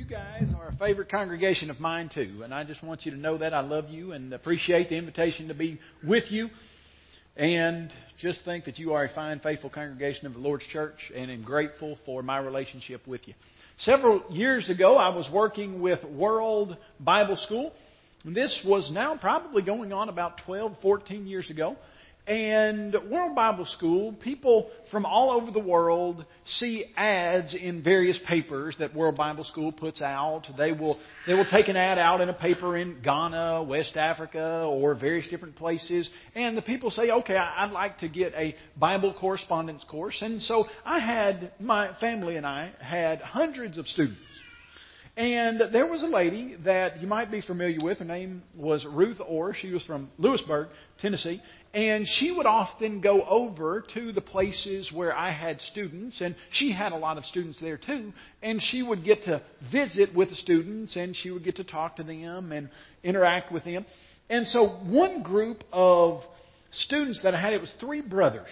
guys are a favorite congregation of mine too, and I just want you to know that I love you and appreciate the invitation to be with you, and just think that you are a fine, faithful congregation of the Lord's Church, and am grateful for my relationship with you. Several years ago, I was working with World Bible School. This was now probably going on about 12, 14 years ago. And World Bible School, people from all over the world see ads in various papers that World Bible School puts out. They will take an ad out in a paper in Ghana, West Africa, or various different places. And the people say, okay, I'd like to get a Bible correspondence course. And so my family and I had hundreds of students. And there was a lady that you might be familiar with. Her name was Ruth Orr. She was from Lewisburg, Tennessee. And she would often go over to the places where I had students. And she had a lot of students there too. And she would get to visit with the students. And she would get to talk to them and interact with them. And so one group of students that I had, it was three brothers.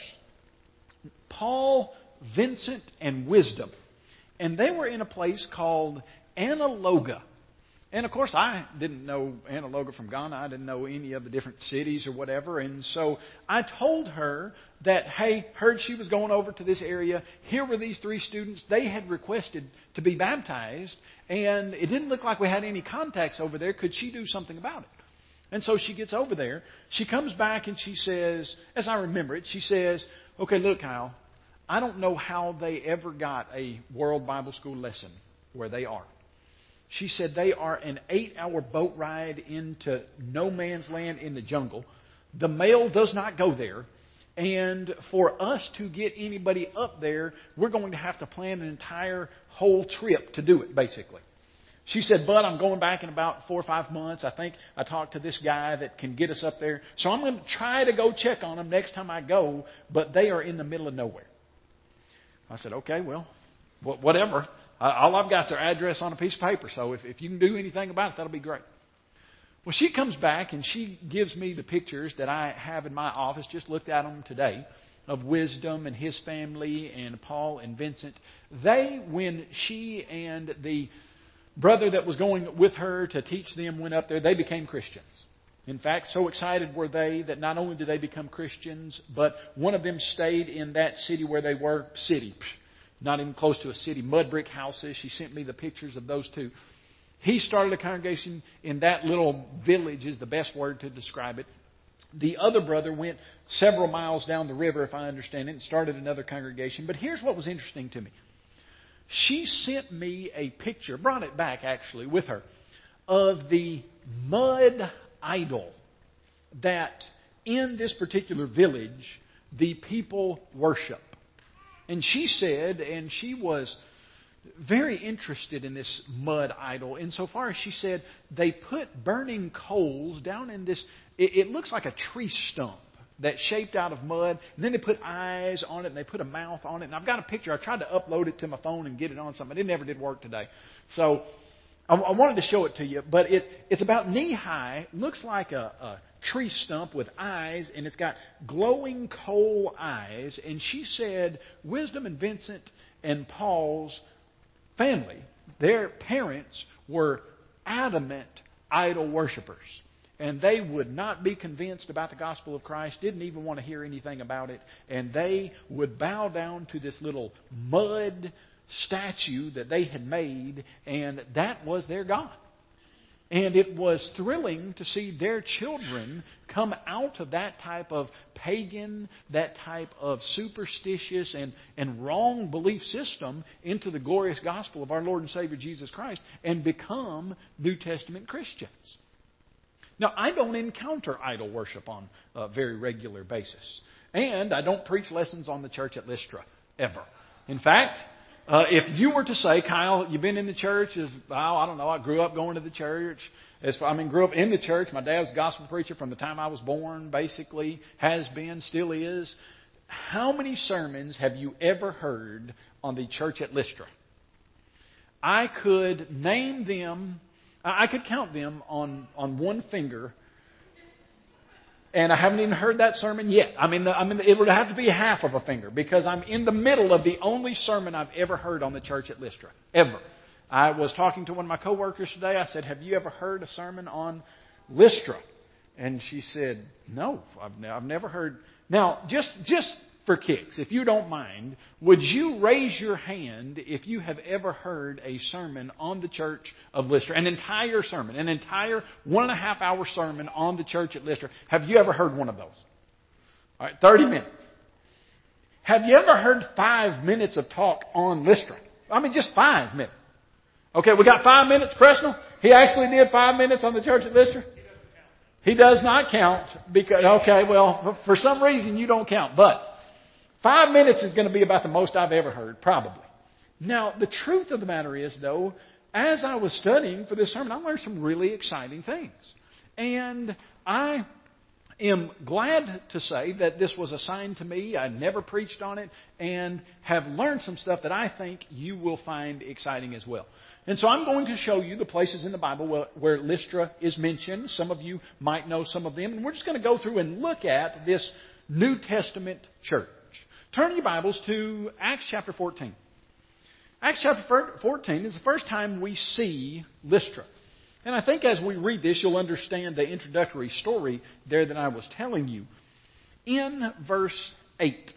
Paul, Vincent, and Wisdom. And they were in a place called Analoga. And of course, I didn't know Analoga from Ghana. I didn't know any of the different cities or whatever. And so I told her that, hey, heard she was going over to this area. Here were these three students. They had requested to be baptized. And it didn't look like we had any contacts over there. Could she do something about it? And so she gets over there. She comes back and she says, as I remember it, she says, okay, look, Kyle, I don't know how they ever got a World Bible School lesson where they are. She said they are an 8-hour boat ride into no man's land in the jungle. The mail does not go there. And for us to get anybody up there, we're going to have to plan an entire whole trip to do it, basically. She said, but I'm going back in about 4 or 5 months. I think I talked to this guy that can get us up there. So I'm going to try to go check on them next time I go, but they are in the middle of nowhere. I said, okay, well, whatever. All I've got is their address on a piece of paper. So if you can do anything about it, that'll be great. Well, she comes back and she gives me the pictures that I have in my office. Just looked at them today of Wisdom and his family and Paul and Vincent. When she and the brother that was going with her to teach them went up there, they became Christians. In fact, so excited were they that not only did they become Christians, but one of them stayed in that city where they were, not even close to a city, mud brick houses. She sent me the pictures of those two. He started a congregation in that little village is the best word to describe it. The other brother went several miles down the river, if I understand it, and started another congregation. But here's what was interesting to me. She sent me a picture, brought it back actually with her, of the mud idol that in this particular village the people worship. And she said, and she was very interested in this mud idol insofar as she said they put burning coals down in this, it looks like a tree stump that's shaped out of mud. And then they put eyes on it and they put a mouth on it. And I've got a picture. I tried to upload it to my phone and get it on something. It never did work today. So I wanted to show it to you. But it's about knee high. Looks like a tree stump with eyes, and it's got glowing coal eyes. And she said Wisdom and Vincent and Paul's family, their parents, were adamant idol worshipers. And they would not be convinced about the gospel of Christ, didn't even want to hear anything about it. And they would bow down to this little mud statue that they had made, and that was their God. And it was thrilling to see their children come out of that type of pagan, that type of superstitious and wrong belief system into the glorious gospel of our Lord and Savior Jesus Christ and become New Testament Christians. Now, I don't encounter idol worship on a very regular basis. And I don't preach lessons on the church at Lystra, ever. In fact, if you were to say, Kyle, you've been in the church, I don't know, I grew up going to the church. Grew up in the church. My dad was a gospel preacher from the time I was born, basically. Has been, still is. How many sermons have you ever heard on the church at Lystra? I could name them. I could count them on one finger. And I haven't even heard that sermon yet. It would have to be half of a finger because I'm in the middle of the only sermon I've ever heard on the church at Lystra. Ever. I was talking to one of my coworkers today. I said, have you ever heard a sermon on Lystra? And she said, no, I've never heard. Now, just for kicks, if you don't mind, would you raise your hand if you have ever heard a sermon on the church of Lystra? An entire sermon, an entire 1.5 hour sermon on the church at Lystra. Have you ever heard one of those? All right, 30 minutes. Have you ever heard 5 minutes of talk on Lystra? I mean, just 5 minutes. Okay, we got 5 minutes, Presnell? He actually did 5 minutes on the church at Lystra? He does not count because, okay, well, for some reason you don't count. But 5 minutes is going to be about the most I've ever heard, probably. Now, the truth of the matter is, though, as I was studying for this sermon, I learned some really exciting things. And I am glad to say that this was assigned to me. I never preached on it and have learned some stuff that I think you will find exciting as well. And so I'm going to show you the places in the Bible where Lystra is mentioned. Some of you might know some of them. And we're just going to go through and look at this New Testament church. Turn your Bibles to Acts chapter 14. Acts chapter 14 is the first time we see Lystra. And I think as we read this, you'll understand the introductory story there that I was telling you. In verse 8.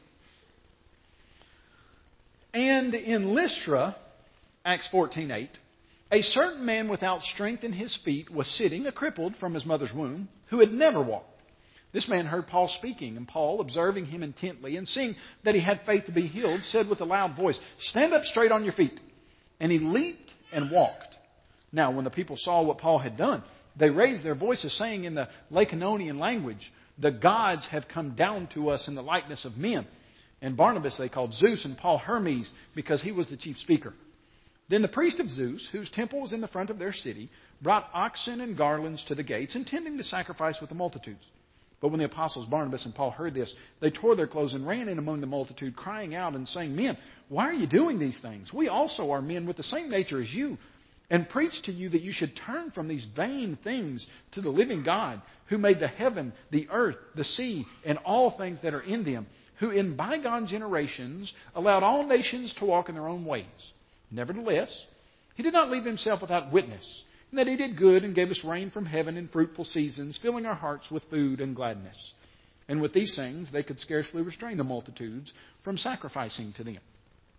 And in Lystra, Acts 14:8, a certain man without strength in his feet was sitting, a crippled from his mother's womb, who had never walked. This man heard Paul speaking, and Paul, observing him intently and seeing that he had faith to be healed, said with a loud voice, "Stand up straight on your feet." And he leaped and walked. Now, when the people saw what Paul had done, they raised their voices, saying in the Lycaonian language, "The gods have come down to us in the likeness of men." And Barnabas they called Zeus, and Paul Hermes, because he was the chief speaker. Then the priest of Zeus, whose temple was in the front of their city, brought oxen and garlands to the gates, intending to sacrifice with the multitudes. But when the apostles Barnabas and Paul heard this, they tore their clothes and ran in among the multitude, crying out and saying, "Men, why are you doing these things? We also are men with the same nature as you, and preach to you that you should turn from these vain things to the living God, who made the heaven, the earth, the sea, and all things that are in them, who in bygone generations allowed all nations to walk in their own ways. Nevertheless, he did not leave himself without witness, and that he did good and gave us rain from heaven in fruitful seasons, filling our hearts with food and gladness." And with these things they could scarcely restrain the multitudes from sacrificing to them.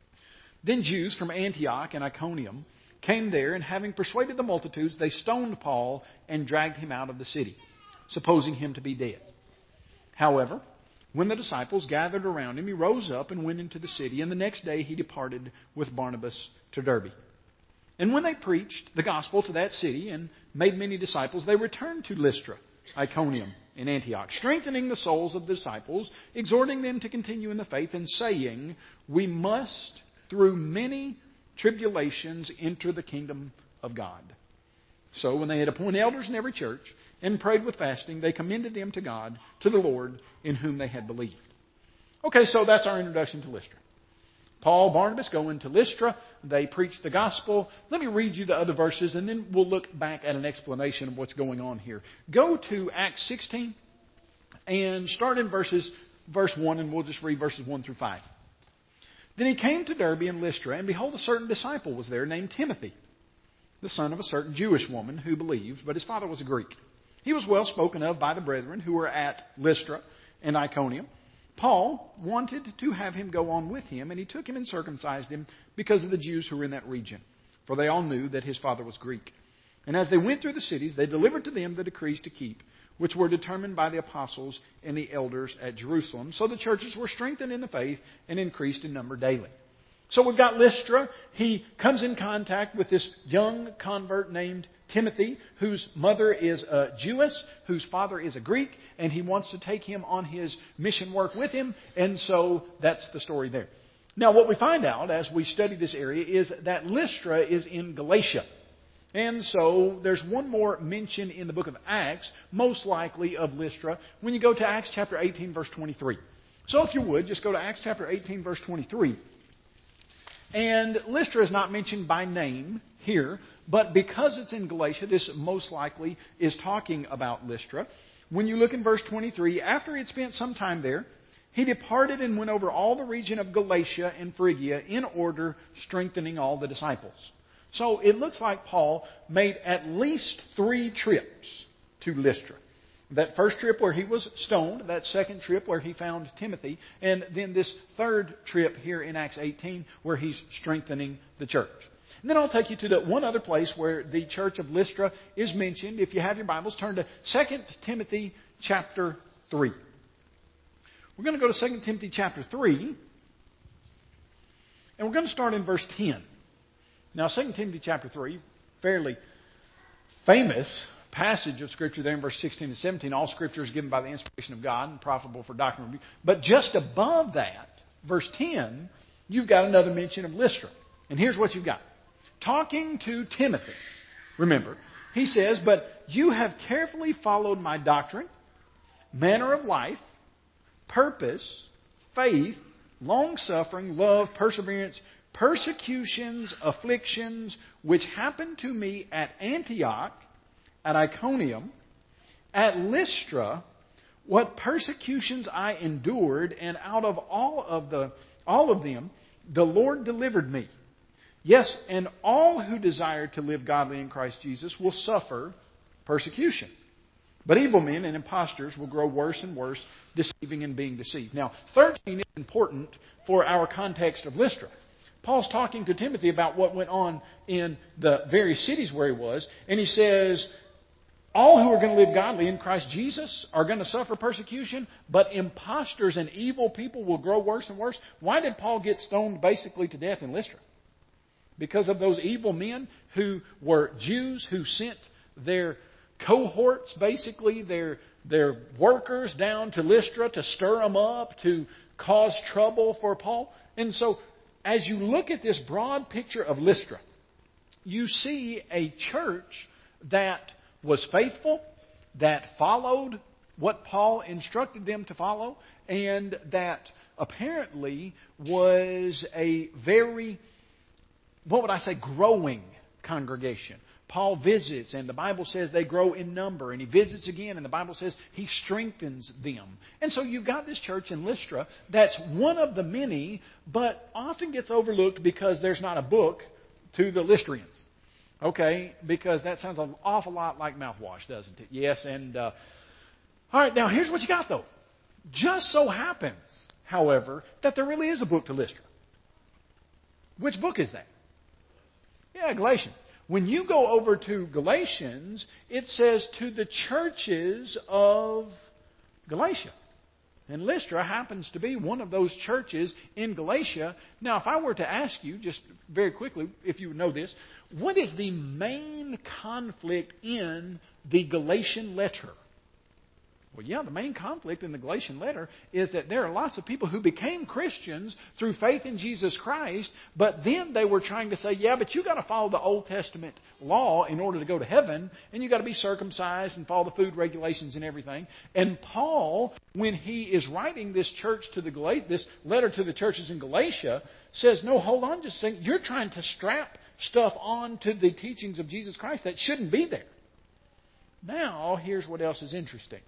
Then Jews from Antioch and Iconium came there, and having persuaded the multitudes, they stoned Paul and dragged him out of the city, supposing him to be dead. However, when the disciples gathered around him, he rose up and went into the city, and the next day he departed with Barnabas to Derbe. And when they preached the gospel to that city and made many disciples, they returned to Lystra, Iconium, and Antioch, strengthening the souls of the disciples, exhorting them to continue in the faith, and saying, "We must, through many tribulations, enter the kingdom of God." So when they had appointed elders in every church and prayed with fasting, they commended them to God, to the Lord, in whom they had believed. Okay, so that's our introduction to Lystra. Paul, Barnabas go into Lystra. They preach the gospel. Let me read you the other verses, and then we'll look back at an explanation of what's going on here. Go to Acts 16 and start in verse 1, and we'll just read verses 1 through 5. Then he came to Derbe and Lystra, and behold, a certain disciple was there named Timothy, the son of a certain Jewish woman who believed, but his father was a Greek. He was well spoken of by the brethren who were at Lystra and Iconium. Paul wanted to have him go on with him, and he took him and circumcised him because of the Jews who were in that region, for they all knew that his father was Greek. And as they went through the cities, they delivered to them the decrees to keep, which were determined by the apostles and the elders at Jerusalem. So the churches were strengthened in the faith and increased in number daily. So we've got Lystra. He comes in contact with this young convert named Timothy, whose mother is a Jewess, whose father is a Greek, and he wants to take him on his mission work with him. And so that's the story there. Now what we find out as we study this area is that Lystra is in Galatia. And so there's one more mention in the book of Acts, most likely of Lystra, when you go to Acts chapter 18, verse 23. So if you would, just go to Acts chapter 18, verse 23. And Lystra is not mentioned by name here, but because it's in Galatia, this most likely is talking about Lystra. When you look in verse 23, after he had spent some time there, he departed and went over all the region of Galatia and Phrygia in order, strengthening all the disciples. So it looks like Paul made at least 3 trips to Lystra. That first trip where he was stoned, that second trip where he found Timothy, and then this third trip here in Acts 18 where he's strengthening the church. And then I'll take you to the one other place where the church of Lystra is mentioned. If you have your Bibles, turn to 2 Timothy chapter 3. We're going to go to 2 Timothy chapter 3, and we're going to start in verse 10. Now, 2 Timothy chapter 3, fairly famous passage of Scripture there in verse 16 and 17. All Scripture is given by the inspiration of God and profitable for doctrine and rebuke. But just above that, verse 10, you've got another mention of Lystra. And here's what you've got. Talking to Timothy, remember, he says, "But you have carefully followed my doctrine, manner of life, purpose, faith, long-suffering, love, perseverance, persecutions, afflictions, which happened to me at Antioch, at Iconium, at Lystra, what persecutions I endured, and out of all of them, the Lord delivered me. Yes, and all who desire to live godly in Christ Jesus will suffer persecution. But evil men and impostors will grow worse and worse, deceiving and being deceived." Now, 13 is important for our context of Lystra. Paul's talking to Timothy about what went on in the various cities where he was, and he says, all who are going to live godly in Christ Jesus are going to suffer persecution, but impostors and evil people will grow worse and worse. Why did Paul get stoned basically to death in Lystra? Because of those evil men who were Jews who sent their cohorts, basically their workers down to Lystra to stir them up, to cause trouble for Paul. And so, as you look at this broad picture of Lystra, you see a church that was faithful, that followed what Paul instructed them to follow, and that apparently was a very, growing congregation. Paul visits, and the Bible says they grow in number, and he visits again, and the Bible says he strengthens them. And so you've got this church in Lystra that's one of the many, but often gets overlooked because there's not a book to the Lystrians. Okay, because that sounds an awful lot like mouthwash, doesn't it? Yes, and all right, now here's what you got, though. Just so happens, however, that there really is a book to Lystra. Which book is that? Yeah, Galatians. When you go over to Galatians, it says to the churches of Galatia. And Lystra happens to be one of those churches in Galatia. Now, if I were to ask you, just very quickly, if you know this, what is the main conflict in the Galatian letter? Well, yeah, the main conflict in the Galatian letter is that there are lots of people who became Christians through faith in Jesus Christ, but then they were trying to say, yeah, but you got to follow the Old Testament law in order to go to heaven, and you got to be circumcised and follow the food regulations and everything. And Paul, when he is writing this this letter to the churches in Galatia, says, no, hold on just a second. You're trying to strap stuff on to the teachings of Jesus Christ that shouldn't be there. Now, here's what else is interesting.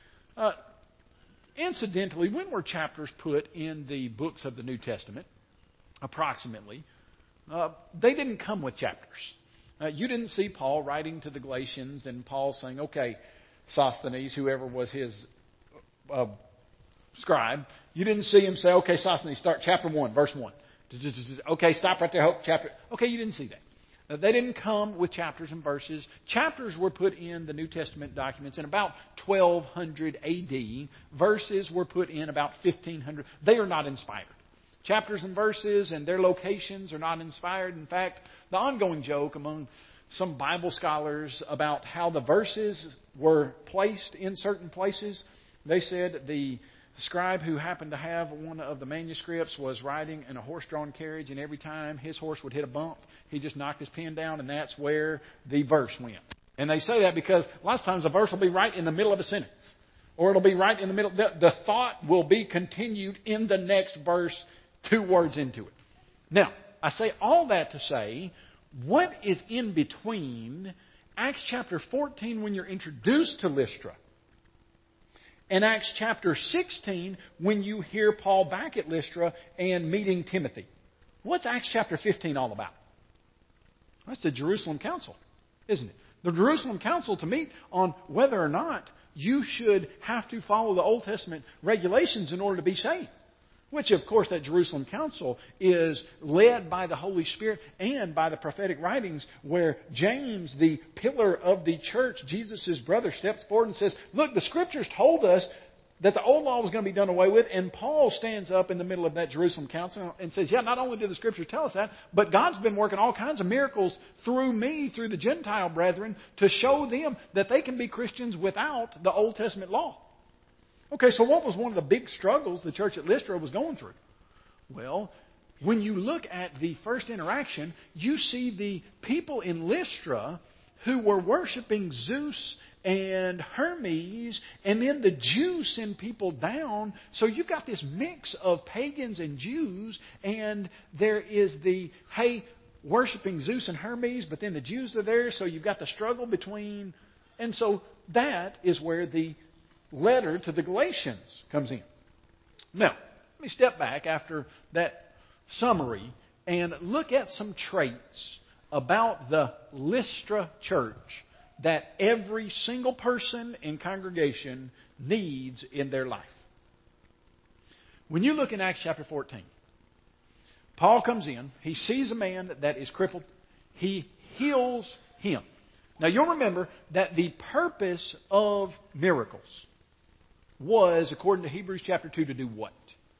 Incidentally, when were chapters put in the books of the New Testament? Approximately. They didn't come with chapters. You didn't see Paul writing to the Galatians and Paul saying, okay, Sosthenes, whoever was his scribe, you didn't see him say, okay, Sosthenes, start chapter 1, verse 1. Okay, stop right there, chapter. Okay, you didn't see that. They didn't come with chapters and verses. Chapters were put in the New Testament documents in about 1200 AD. Verses were put in about 1500. They are not inspired. Chapters and verses and their locations are not inspired. In fact, the ongoing joke among some Bible scholars about how the verses were placed in certain places, they said the scribe who happened to have one of the manuscripts was riding in a horse-drawn carriage, and every time his horse would hit a bump, he just knocked his pen down, and that's where the verse went. And they say that because lots of times the verse will be right in the middle of a sentence, or it'll be right in the middle. The thought will be continued in the next verse, 2 words into it. Now, I say all that to say, what is in between Acts chapter 14 when you're introduced to Lystra, and Acts chapter 16, when you hear Paul back at Lystra and meeting Timothy? What's Acts chapter 15 all about? That's the Jerusalem Council, isn't it? The Jerusalem Council to meet on whether or not you should have to follow the Old Testament regulations in order to be saved. Which, of course, that Jerusalem Council is led by the Holy Spirit and by the prophetic writings, where James, the pillar of the church, Jesus' brother, steps forward and says, look, the Scriptures told us that the old law was going to be done away with. And Paul stands up in the middle of that Jerusalem Council and says, yeah, not only do the Scriptures tell us that, but God's been working all kinds of miracles through me, through the Gentile brethren, to show them that they can be Christians without the Old Testament law. Okay, so what was one of the big struggles the church at Lystra was going through? Well, when you look at the first interaction, you see the people in Lystra who were worshiping Zeus and Hermes, and then the Jews send people down. So you've got this mix of pagans and Jews, and there is the, hey, worshiping Zeus and Hermes, but then the Jews are there, so you've got the struggle between. And so that is where the letter to the Galatians comes in. Now, let me step back after that summary and look at some traits about the Lystra church that every single person in congregation needs in their life. When you look in Acts chapter 14, Paul comes in, he sees a man that is crippled, he heals him. Now you'll remember that the purpose of miracles was, according to Hebrews chapter 2, to do what?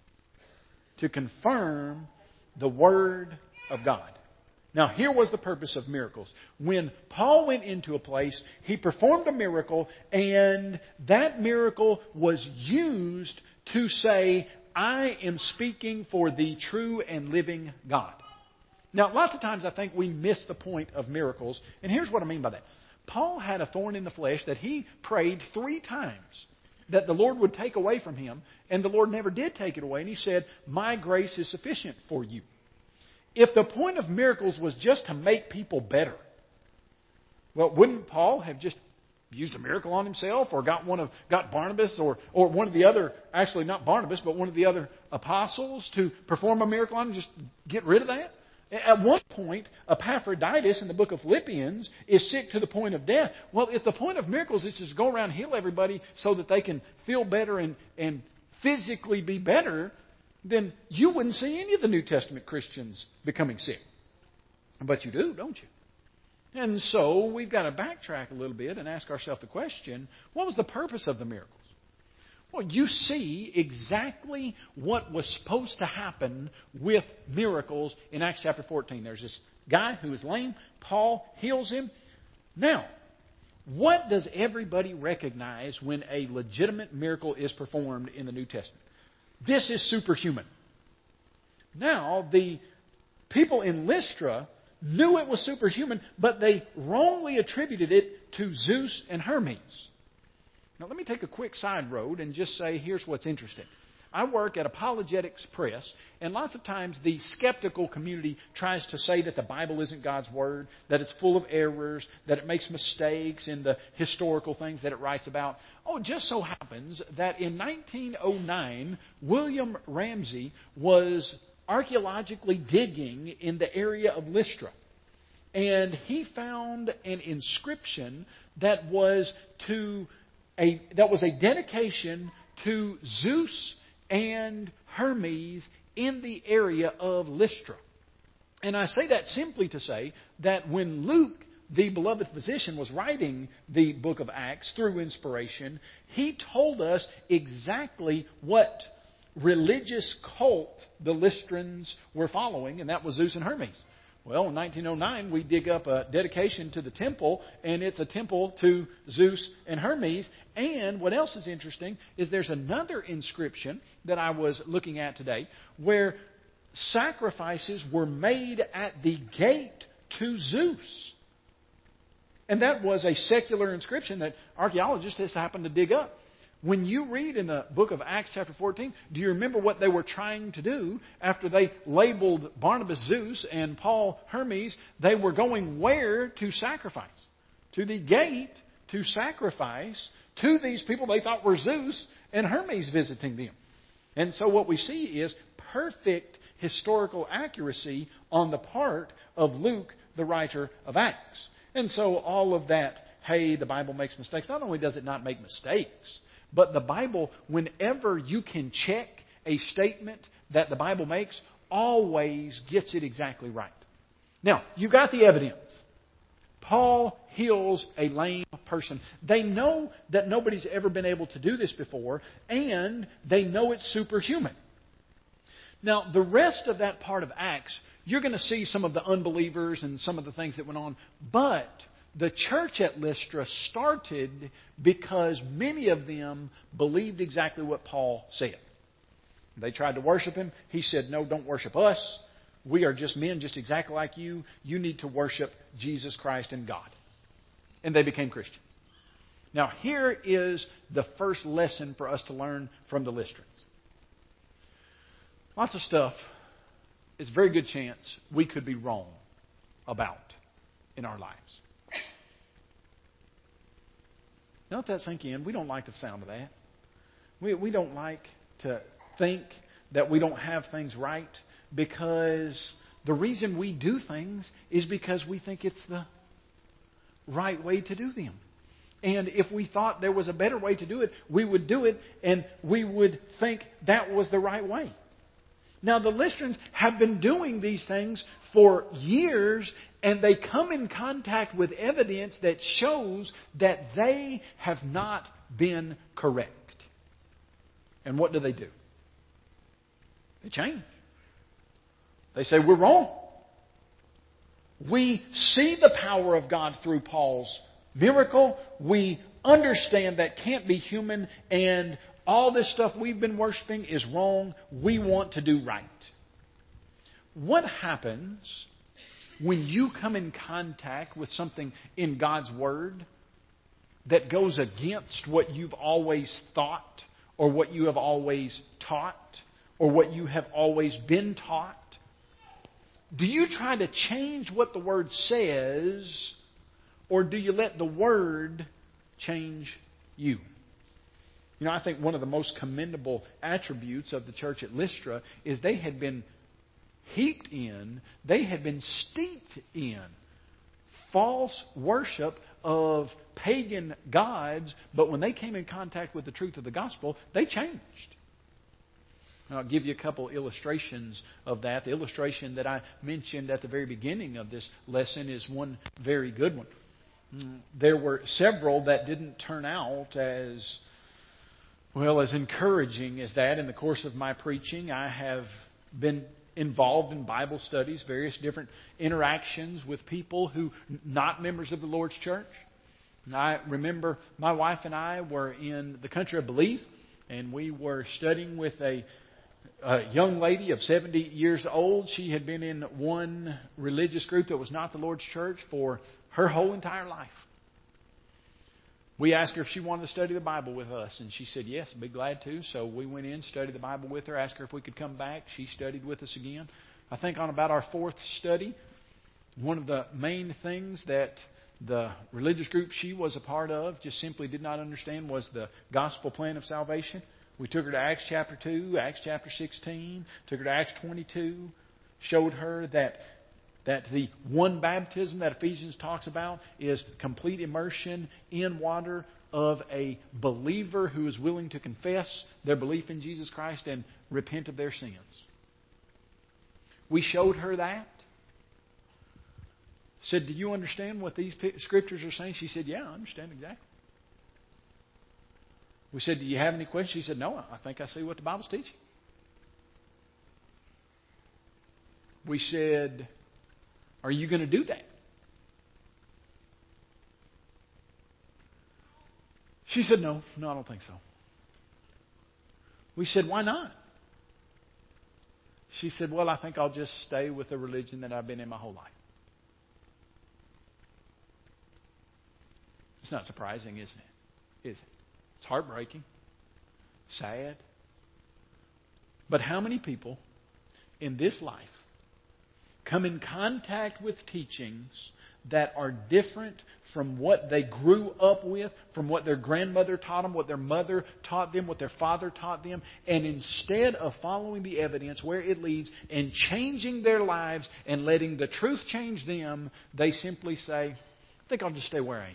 To confirm the Word of God. Now, here was the purpose of miracles. When Paul went into a place, he performed a miracle, and that miracle was used to say, I am speaking for the true and living God. Now, lots of times I think we miss the point of miracles, and here's what I mean by that. Paul had a thorn in the flesh that he prayed 3 times that the Lord would take away from him, and the Lord never did take it away. And he said, my grace is sufficient for you. If the point of miracles was just to make people better, well, wouldn't Paul have just used a miracle on himself, or got Barnabas or one of the other, actually not Barnabas, but one of the other apostles to perform a miracle on him, just get rid of that? At one point, Epaphroditus in the book of Philippians is sick to the point of death. Well, if the point of miracles is just to go around and heal everybody so that they can feel better and physically be better, then you wouldn't see any of the New Testament Christians becoming sick. But you do, don't you? And so we've got to backtrack a little bit and ask ourselves the question, what was the purpose of the miracles? Well, you see exactly what was supposed to happen with miracles in Acts chapter 14. There's this guy who is lame. Paul heals him. Now, what does everybody recognize when a legitimate miracle is performed in the New Testament? This is superhuman. Now, the people in Lystra knew it was superhuman, but they wrongly attributed it to Zeus and Hermes. Now, let me take a quick side road and just say, here's what's interesting. I work at Apologetics Press, and lots of times the skeptical community tries to say that the Bible isn't God's Word, that it's full of errors, that it makes mistakes in the historical things that it writes about. Oh, it just so happens that in 1909, William Ramsey was archaeologically digging in the area of Lystra. And he found an inscription that was a dedication to Zeus and Hermes in the area of Lystra. And I say that simply to say that when Luke, the beloved physician, was writing the book of Acts through inspiration, he told us exactly what religious cult the Lystrans were following, and that was Zeus and Hermes. Well, in 1909, we dig up a dedication to the temple, and it's a temple to Zeus and Hermes. And what else is interesting is there's another inscription that I was looking at today where sacrifices were made at the gate to Zeus. And that was a secular inscription that archaeologists just happened to dig up. When you read in the book of Acts chapter 14, do you remember what they were trying to do after they labeled Barnabas Zeus and Paul Hermes? They were going where to sacrifice? To the gate to sacrifice to these people they thought were Zeus and Hermes visiting them. And so what we see is perfect historical accuracy on the part of Luke, the writer of Acts. And so all of that, hey, the Bible makes mistakes. Not only does it not make mistakes, but the Bible, whenever you can check a statement that the Bible makes, always gets it exactly right. Now, you got the evidence. Paul heals a lame person. They know that nobody's ever been able to do this before, and they know it's superhuman. Now, the rest of that part of Acts, you're going to see some of the unbelievers and some of the things that went on. But the church at Lystra started because many of them believed exactly what Paul said. They tried to worship him. He said, no, don't worship us. We are just men just exactly like you. You need to worship Jesus Christ and God. And they became Christians. Now, here is the first lesson for us to learn from the Lystrans. Lots of stuff, it's a very good chance we could be wrong about in our lives. Now let that sink in. We don't like the sound of that. We don't like to think that we don't have things right, because the reason we do things is because we think it's the right way to do them. And if we thought there was a better way to do it, we would do it, and we would think that was the right way. Now, the Lystrans have been doing these things for years, and they come in contact with evidence that shows that they have not been correct. And what do? They change. They say, we're wrong. We see the power of God through Paul's miracle. We understand that can't be human, and all this stuff we've been worshiping is wrong. We want to do right. What happens when you come in contact with something in God's Word that goes against what you've always thought, or what you have always taught, or what you have always been taught? Do you try to change what the Word says, or do you let the Word change you? You know, I think one of the most commendable attributes of the church at Lystra is they had been steeped in false worship of pagan gods, but when they came in contact with the truth of the gospel, they changed. I'll give you a couple illustrations of that. The illustration that I mentioned at the very beginning of this lesson is one very good one. There were several that didn't turn out as encouraging as that. In the course of my preaching, I have been involved in Bible studies, various different interactions with people who not members of the Lord's church. And I remember my wife and I were in the country of Belize, and we were studying with a young lady of 70 years old. She had been in one religious group that was not the Lord's church for her whole entire life. We asked her if she wanted to study the Bible with us, and she said yes, I'd be glad to. So we went in, studied the Bible with her, asked her if we could come back. She studied with us again. I think on about our fourth study, one of the main things that the religious group she was a part of just simply did not understand was the gospel plan of salvation. We took her to Acts chapter 2, Acts chapter 16, took her to Acts 22, showed her that the one baptism that Ephesians talks about is complete immersion in water of a believer who is willing to confess their belief in Jesus Christ and repent of their sins. We showed her that. Said, do you understand what these scriptures are saying? She said, yeah, I understand exactly. We said, do you have any questions? She said, no, I think I see what the Bible's teaching. We said, are you going to do that? She said, no, I don't think so. We said, why not? She said, well, I think I'll just stay with the religion that I've been in my whole life. It's not surprising, isn't it? Is it? It's heartbreaking, sad. But how many people in this life come in contact with teachings that are different from what they grew up with, from what their grandmother taught them, what their mother taught them, what their father taught them. And instead of following the evidence where it leads and changing their lives and letting the truth change them, they simply say, I think I'll just stay where I am.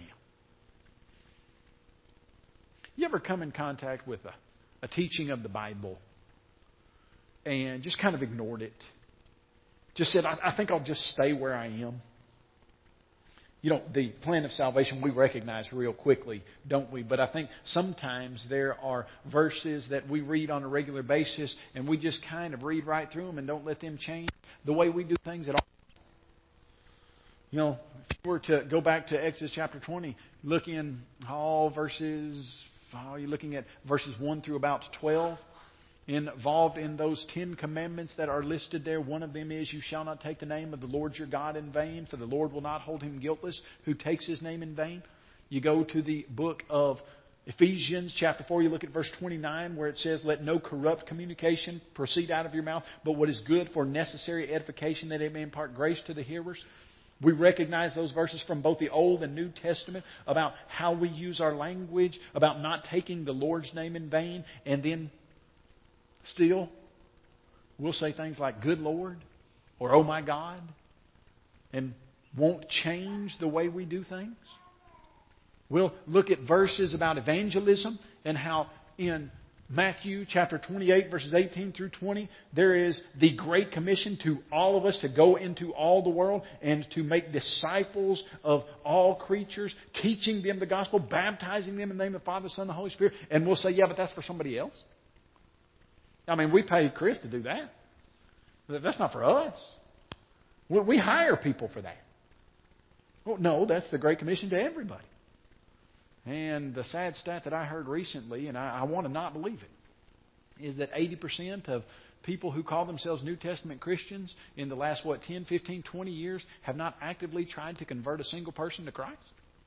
You ever come in contact with a teaching of the Bible and just kind of ignored it? Just said, I think I'll just stay where I am. You know, the plan of salvation we recognize real quickly, don't we? But I think sometimes there are verses that we read on a regular basis and we just kind of read right through them and don't let them change the way we do things at all. You know, if you were to go back to Exodus chapter 20, look in all verses, you're looking at verses 1 through about 12. Involved in those 10 commandments that are listed there, one of them is, you shall not take the name of the Lord your God in vain, for the Lord will not hold him guiltless who takes his name in vain. You go to the book of Ephesians chapter 4, you look at verse 29 where it says, let no corrupt communication proceed out of your mouth, but what is good for necessary edification, that it may impart grace to the hearers. We recognize those verses from both the Old and New Testament about how we use our language, about not taking the Lord's name in vain, and then still, we'll say things like, good Lord, or oh my God, and won't change the way we do things. We'll look at verses about evangelism and how in Matthew chapter 28, verses 18 through 20, there is the Great Commission to all of us to go into all the world and to make disciples of all creatures, teaching them the gospel, baptizing them in the name of the Father, Son, and the Holy Spirit. And we'll say, yeah, but that's for somebody else. I mean, we pay Chris to do that. That's not for us. We hire people for that. Well, no, that's the Great Commission to everybody. And the sad stat that I heard recently, and I want to not believe it, is that 80% of people who call themselves New Testament Christians in the last, 10, 15, 20 years have not actively tried to convert a single person to Christ.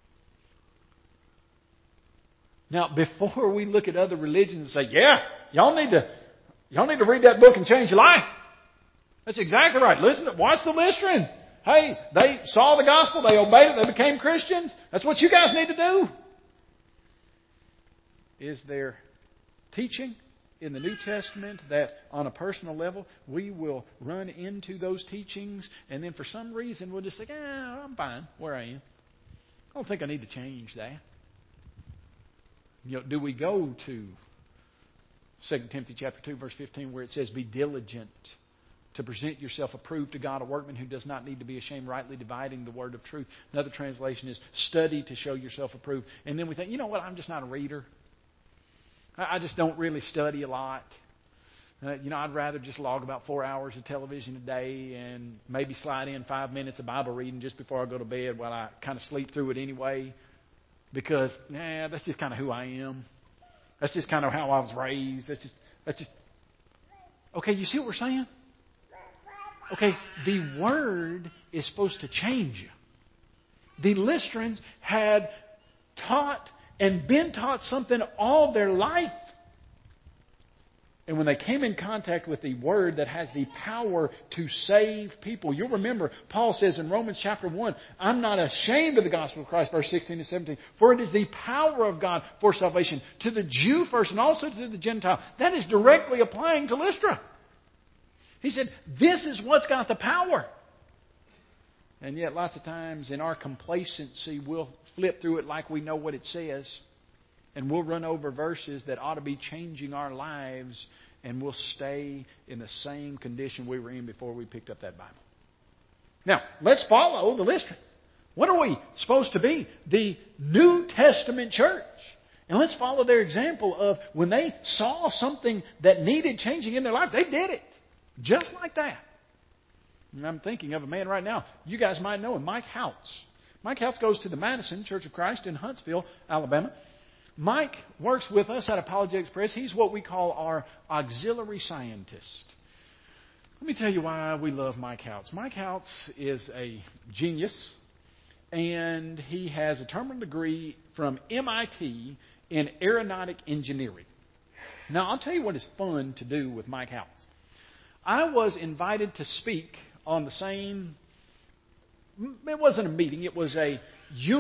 Now, before we look at other religions and say, yeah, y'all need to read that book and change your life. That's exactly right. Listen, watch the Lystron. Hey, they saw the gospel, they obeyed it, they became Christians. That's what you guys need to do. Is there teaching in the New Testament that on a personal level we will run into those teachings and then for some reason we'll just say, I'm fine where I am. I don't think I need to change that. You know, do we go to 2 Timothy chapter 2, verse 15, where it says, be diligent to present yourself approved to God, a workman who does not need to be ashamed, rightly dividing the word of truth. Another translation is, study to show yourself approved. And then we think, you know what, I'm just not a reader. I just don't really study a lot. I'd rather just log about 4 hours of television a day and maybe slide in 5 minutes of Bible reading just before I go to bed while I kind of sleep through it anyway. Because, that's just kind of who I am. That's just kind of how I was raised. That's just. Okay, you see what we're saying? Okay, the Word is supposed to change you. The Lystrans had taught and been taught something all their life. And when they came in contact with the Word that has the power to save people, you'll remember Paul says in Romans chapter 1, I'm not ashamed of the gospel of Christ, verse 16 and 17, for it is the power of God for salvation to the Jew first and also to the Gentile. That is directly applying to Lystra. He said, this is what's got the power. And yet lots of times in our complacency, we'll flip through it like we know what it says. And we'll run over verses that ought to be changing our lives, and we'll stay in the same condition we were in before we picked up that Bible. Now, let's follow the Lystrans. What are we supposed to be? The New Testament church. And let's follow their example of when they saw something that needed changing in their life, they did it. Just like that. And I'm thinking of a man right now. You guys might know him, Mike Houts. Mike Houts goes to the Madison Church of Christ in Huntsville, Alabama. Mike works with us at Apologetics Press. He's what we call our auxiliary scientist. Let me tell you why we love Mike Houts. Mike Houts is a genius, and he has a terminal degree from MIT in aeronautic engineering. Now, I'll tell you what is fun to do with Mike Houts. I was invited to speak on the same it wasn't a meeting, it was a